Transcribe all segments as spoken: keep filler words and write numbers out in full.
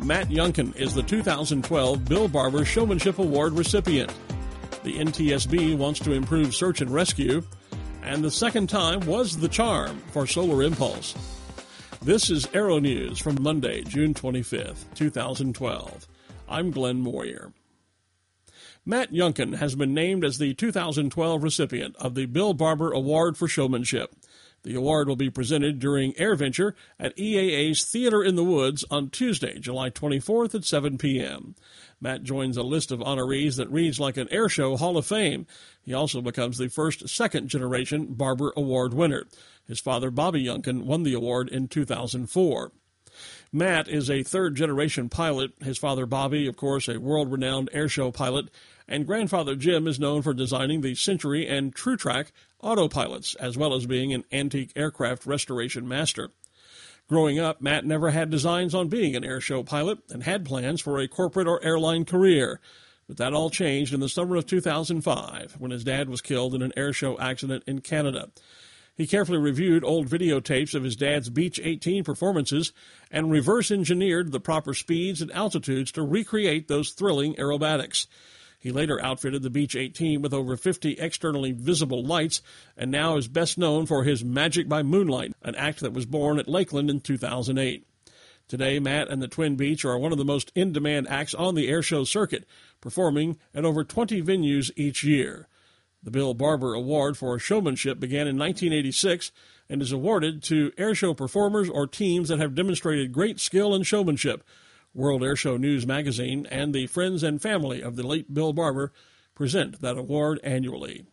Matt Youngkin is the two thousand twelve Bill Barber Showmanship Award recipient. The N T S B wants to improve search and rescue, and the second time was the charm for Solar Impulse. This is Aero News from Monday, June twenty-fifth, two thousand twelve. I'm Glenn Moyer. Matt Youngkin has been named as the two thousand twelve recipient of the Bill Barber Award for Showmanship. The award will be presented during AirVenture at E A A's Theater in the Woods on Tuesday, July twenty-fourth at seven p.m. Matt joins a list of honorees that reads like an Airshow Hall of Fame. He also becomes the first second-generation Barber Award winner. His father, Bobby Youngkin, won the award in two thousand four. Matt is a third-generation pilot. His father, Bobby, of course, a world-renowned airshow pilot, and grandfather Jim is known for designing the Century and True Track autopilots, as well as being an antique aircraft restoration master. Growing up, Matt never had designs on being an airshow pilot and had plans for a corporate or airline career. But that all changed in the summer of two thousand five, when his dad was killed in an airshow accident in Canada. He carefully reviewed old videotapes of his dad's Beech eighteen performances and reverse-engineered the proper speeds and altitudes to recreate those thrilling aerobatics. He later outfitted the Beech eighteen with over fifty externally visible lights and now is best known for his Magic by Moonlight, an act that was born at Lakeland in two thousand eight. Today, Matt and the Twin Beech are one of the most in-demand acts on the airshow circuit, performing at over twenty venues each year. The Bill Barber Award for Showmanship began in nineteen eighty-six and is awarded to airshow performers or teams that have demonstrated great skill and showmanship. World Airshow News magazine and the friends and family of the late Bill Barber present that award annually.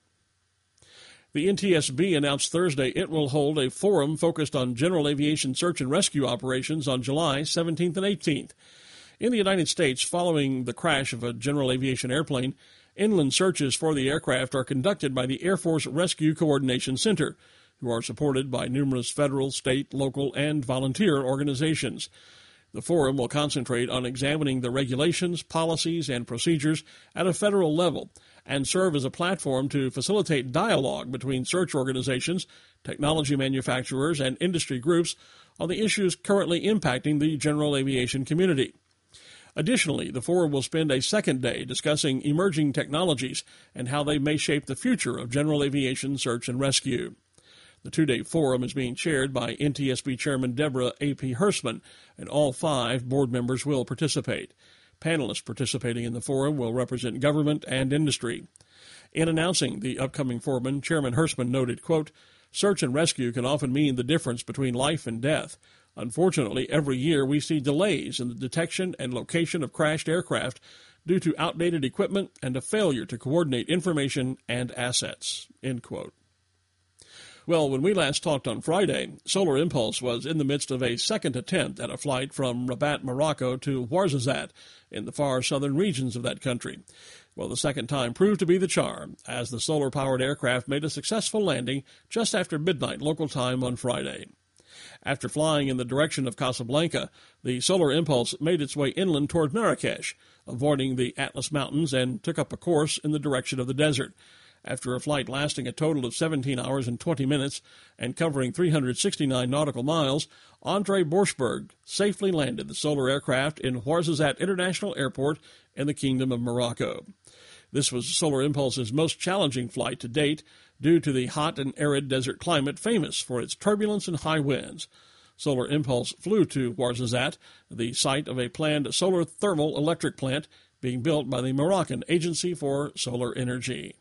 The N T S B announced Thursday it will hold a forum focused on general aviation search and rescue operations on July seventeenth and eighteenth. In the United States, following the crash of a general aviation airplane, inland searches for the aircraft are conducted by the Air Force Rescue Coordination Center, who are supported by numerous federal, state, local, and volunteer organizations. The forum will concentrate on examining the regulations, policies, and procedures at a federal level and serve as a platform to facilitate dialogue between search organizations, technology manufacturers, and industry groups on the issues currently impacting the general aviation community. Additionally, the forum will spend a second day discussing emerging technologies and how they may shape the future of general aviation search and rescue. The two-day forum is being chaired by N T S B Chairman Deborah A P Hersman, and all five board members will participate. Panelists participating in the forum will represent government and industry. In announcing the upcoming forum, Chairman Hersman noted, quote, "Search and rescue can often mean the difference between life and death. Unfortunately, every year we see delays in the detection and location of crashed aircraft due to outdated equipment and a failure to coordinate information and assets," end quote. Well, when we last talked on Friday, Solar Impulse was in the midst of a second attempt at a flight from Rabat, Morocco to Ouarzazate in the far southern regions of that country. Well, the second time proved to be the charm, as the solar-powered aircraft made a successful landing just after midnight local time on Friday. After flying in the direction of Casablanca, the Solar Impulse made its way inland toward Marrakesh, avoiding the Atlas Mountains, and took up a course in the direction of the desert. After a flight lasting a total of seventeen hours and twenty minutes and covering three hundred sixty-nine nautical miles, Andre Borschberg safely landed the solar aircraft in Ouarzazate International Airport in the Kingdom of Morocco. This was Solar Impulse's most challenging flight to date due to the hot and arid desert climate famous for its turbulence and high winds. Solar Impulse flew to Ouarzazate, the site of a planned solar thermal electric plant being built by the Moroccan Agency for Solar Energy.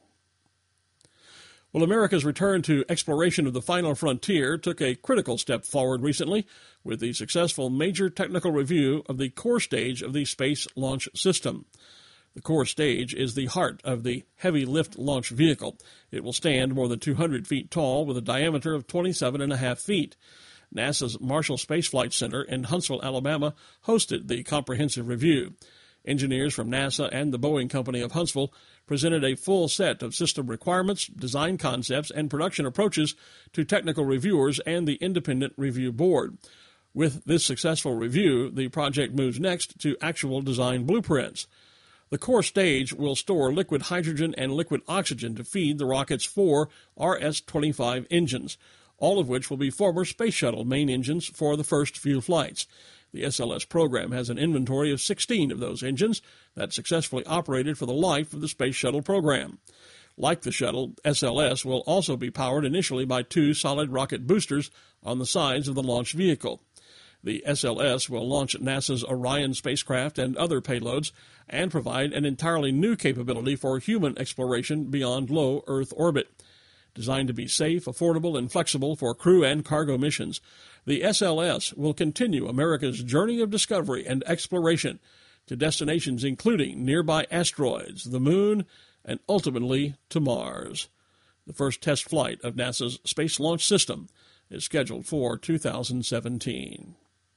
Well, America's return to exploration of the final frontier took a critical step forward recently with the successful major technical review of the core stage of the Space Launch System. The core stage is the heart of the heavy lift launch vehicle. It will stand more than two hundred feet tall with a diameter of twenty-seven and a half feet. NASA's Marshall Space Flight Center in Huntsville, Alabama, hosted the comprehensive review. Engineers from NASA and the Boeing Company of Huntsville presented a full set of system requirements, design concepts, and production approaches to technical reviewers and the Independent Review Board. With this successful review, the project moves next to actual design blueprints. The core stage will store liquid hydrogen and liquid oxygen to feed the rocket's four R S twenty-five engines. all of which will be former Space Shuttle main engines for the first few flights. The S L S program has an inventory of sixteen of those engines that successfully operated for the life of the Space Shuttle program. Like the shuttle, S L S will also be powered initially by two solid rocket boosters on the sides of the launch vehicle. The S L S will launch NASA's Orion spacecraft and other payloads and provide an entirely new capability for human exploration beyond low Earth orbit. Designed to be safe, affordable, and flexible for crew and cargo missions, the S L S will continue America's journey of discovery and exploration to destinations including nearby asteroids, the Moon, and ultimately to Mars. The first test flight of NASA's Space Launch System is scheduled for two thousand seventeen.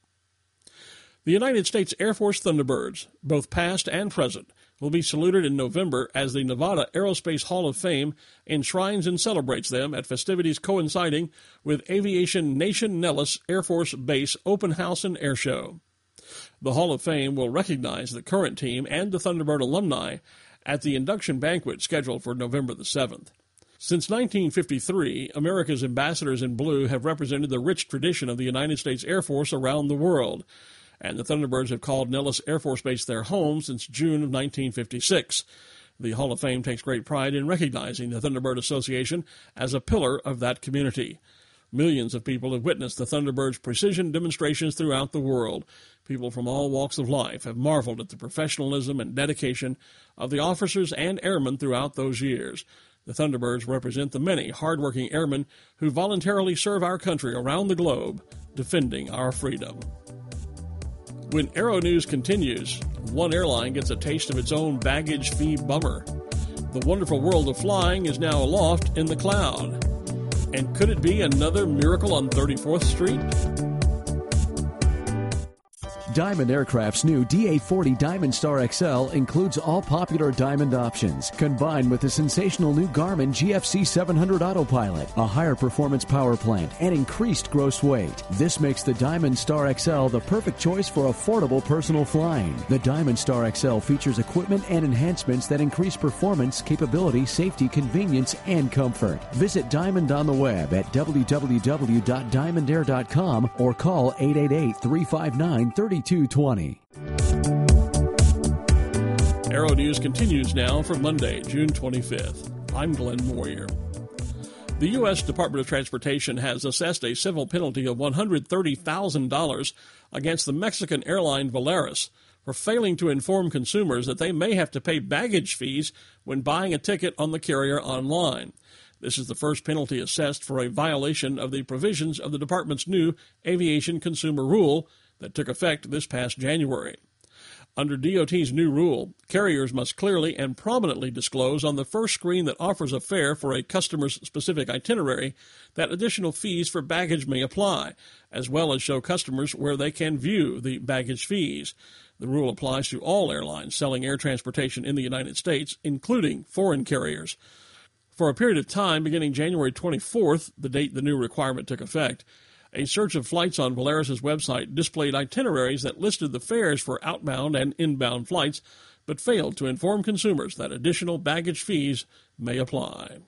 The United States Air Force Thunderbirds, both past and present, will be saluted in November as the Nevada Aerospace Hall of Fame enshrines and celebrates them at festivities coinciding with Aviation Nation Nellis Air Force Base Open House and Air Show. The Hall of Fame will recognize the current team and the Thunderbird alumni at the induction banquet scheduled for November the seventh. Since nineteen fifty-three, America's ambassadors in blue have represented the rich tradition of the United States Air Force around the world, and the Thunderbirds have called Nellis Air Force Base their home since June of nineteen fifty-six. The Hall of Fame takes great pride in recognizing the Thunderbird Association as a pillar of that community. Millions of people have witnessed the Thunderbirds' precision demonstrations throughout the world. People from all walks of life have marveled at the professionalism and dedication of the officers and airmen throughout those years. The Thunderbirds represent the many hardworking airmen who voluntarily serve our country around the globe, defending our freedom. When Aero News continues, one airline gets a taste of its own baggage fee bummer. The wonderful world of flying is now aloft in the cloud. And could it be another miracle on thirty-fourth Street? Diamond Aircraft's new D A forty Diamond Star X L includes all popular Diamond options, combined with the sensational new Garmin G F C seven hundred Autopilot, a higher performance power plant, and increased gross weight. This makes the Diamond Star X L the perfect choice for affordable personal flying. The Diamond Star X L features equipment and enhancements that increase performance, capability, safety, convenience, and comfort. Visit Diamond on the web at w w w dot diamond air dot com or call eight eight eight, three five nine, three two two zero. Aero News continues now for Monday, June twenty-fifth. I'm Glenn Moyer. The U S Department of Transportation has assessed a civil penalty of one hundred thirty thousand dollars against the Mexican airline Volaris for failing to inform consumers that they may have to pay baggage fees when buying a ticket on the carrier online. This is the first penalty assessed for a violation of the provisions of the department's new Aviation Consumer Rule that took effect this past January. Under D O T's new rule, carriers must clearly and prominently disclose on the first screen that offers a fare for a customer's specific itinerary that additional fees for baggage may apply, as well as show customers where they can view the baggage fees. The rule applies to all airlines selling air transportation in the United States, including foreign carriers. For a period of time beginning January twenty-fourth, the date the new requirement took effect, a search of flights on Volaris' website displayed itineraries that listed the fares for outbound and inbound flights, but failed to inform consumers that additional baggage fees may apply.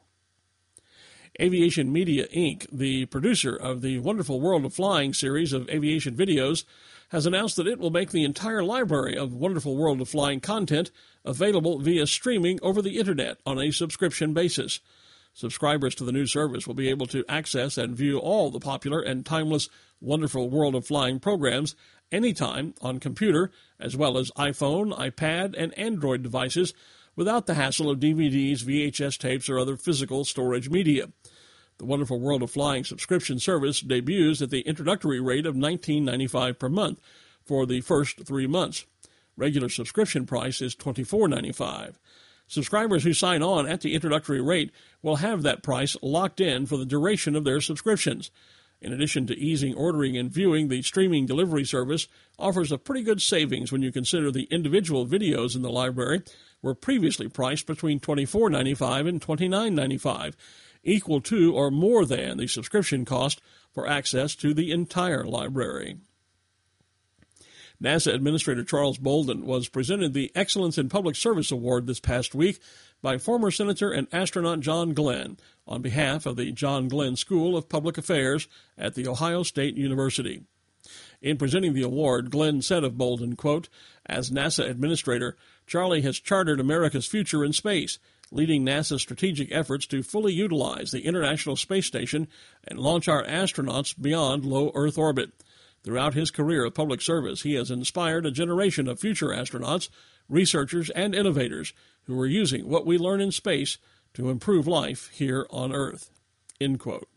Aviation Media, Incorporated, the producer of the Wonderful World of Flying series of aviation videos, has announced that it will make the entire library of Wonderful World of Flying content available via streaming over the Internet on a subscription basis. Subscribers to the new service will be able to access and view all the popular and timeless Wonderful World of Flying programs anytime on computer, as well as iPhone, iPad, and Android devices without the hassle of D V Ds, V H S tapes, or other physical storage media. The Wonderful World of Flying subscription service debuts at the introductory rate of nineteen ninety-five dollars per month for the first three months. Regular subscription price is twenty-four ninety-five. Subscribers who sign on at the introductory rate will have that price locked in for the duration of their subscriptions. In addition to easing ordering and viewing, the streaming delivery service offers a pretty good savings when you consider the individual videos in the library were previously priced between twenty-four ninety-five and twenty-nine ninety-five, equal to or more than the subscription cost for access to the entire library. NASA Administrator Charles Bolden was presented the Excellence in Public Service Award this past week by former Senator and astronaut John Glenn on behalf of the John Glenn School of Public Affairs at The Ohio State University. In presenting the award, Glenn said of Bolden, quote, "As NASA Administrator, Charlie has chartered America's future in space, leading NASA's strategic efforts to fully utilize the International Space Station and launch our astronauts beyond low Earth orbit. Throughout his career of public service, he has inspired a generation of future astronauts, researchers, and innovators who are using what we learn in space to improve life here on Earth." End quote.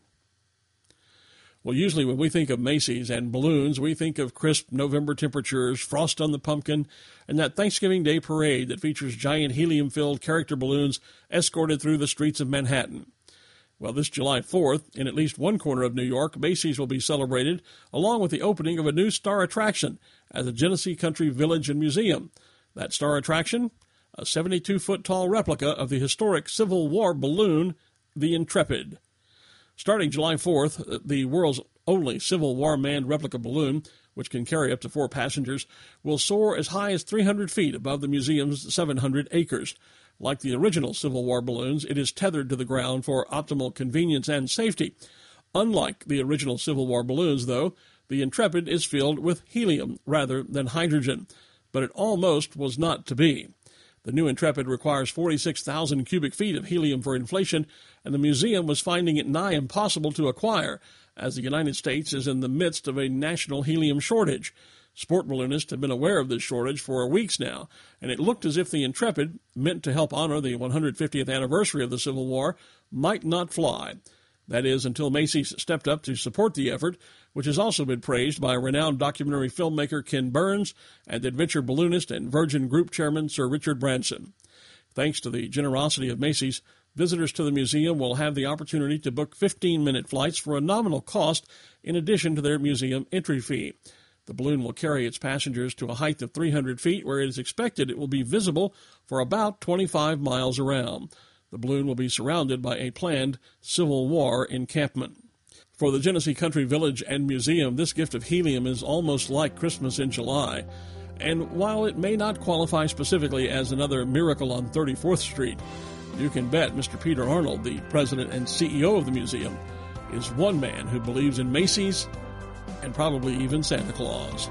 Well, usually when we think of Macy's and balloons, we think of crisp November temperatures, frost on the pumpkin, and that Thanksgiving Day parade that features giant helium-filled character balloons escorted through the streets of Manhattan. Well, this July fourth, in at least one corner of New York, Macy's will be celebrated along with the opening of a new star attraction at the Genesee Country Village and Museum. That star attraction? A seventy-two foot tall replica of the historic Civil War balloon, the Intrepid. Starting July fourth, the world's only Civil War manned replica balloon, which can carry up to four passengers, will soar as high as three hundred feet above the museum's seven hundred acres. Like the original Civil War balloons, it is tethered to the ground for optimal convenience and safety. Unlike the original Civil War balloons, though, the Intrepid is filled with helium rather than hydrogen. But it almost was not to be. The new Intrepid requires forty-six thousand cubic feet of helium for inflation, and the museum was finding it nigh impossible to acquire, as the United States is in the midst of a national helium shortage. Sport balloonists have been aware of this shortage for weeks now, and it looked as if the Intrepid, meant to help honor the one hundred fiftieth anniversary of the Civil War, might not fly. That is, until Macy's stepped up to support the effort, which has also been praised by renowned documentary filmmaker Ken Burns and adventure balloonist and Virgin Group chairman Sir Richard Branson. Thanks to the generosity of Macy's, visitors to the museum will have the opportunity to book fifteen-minute flights for a nominal cost in addition to their museum entry fee. The balloon will carry its passengers to a height of three hundred feet, where it is expected it will be visible for about twenty-five miles around. The balloon will be surrounded by a planned Civil War encampment. For the Genesee Country Village and Museum, this gift of helium is almost like Christmas in July. And while it may not qualify specifically as another miracle on thirty-fourth Street, you can bet Mister Peter Arnold, the president and C E O of the museum, is one man who believes in Macy's and probably even Santa Claus.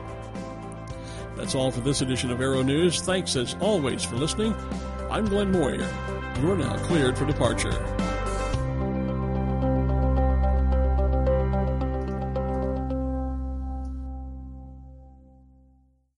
That's all for this edition of Aero News. Thanks as always for listening. I'm Glenn Moyer. You are now cleared for departure.